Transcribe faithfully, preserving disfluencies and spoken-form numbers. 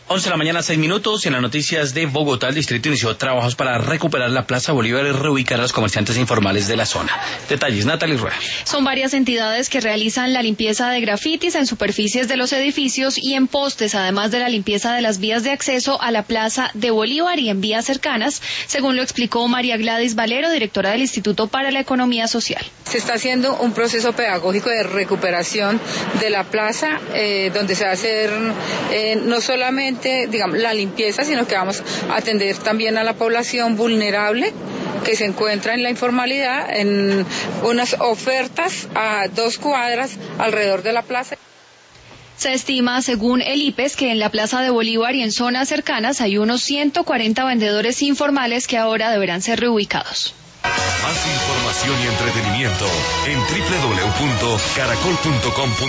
once de la mañana, seis minutos, y en las noticias de Bogotá, el distrito inició trabajos para recuperar la Plaza Bolívar y reubicar a los comerciantes informales de la zona. Detalles, Natalie Rueda. Son varias entidades que realizan la limpieza de grafitis en superficies de los edificios y en postes, además de la limpieza de las vías de acceso a la Plaza de Bolívar y en vías cercanas, según lo explicó María Gladys Valero, directora del Instituto para la Economía Social. Se está haciendo un proceso pedagógico de recuperación de la plaza, eh, donde se va a hacer eh, no solamente digamos, la limpieza, sino que vamos a atender también a la población vulnerable que se encuentra en la informalidad, en unas ofertas a dos cuadras alrededor de la plaza. Se estima, según el I P E S, que en la Plaza de Bolívar y en zonas cercanas hay unos ciento cuarenta vendedores informales que ahora deberán ser reubicados. Más información y entretenimiento en doble u doble u doble u punto caracol punto com.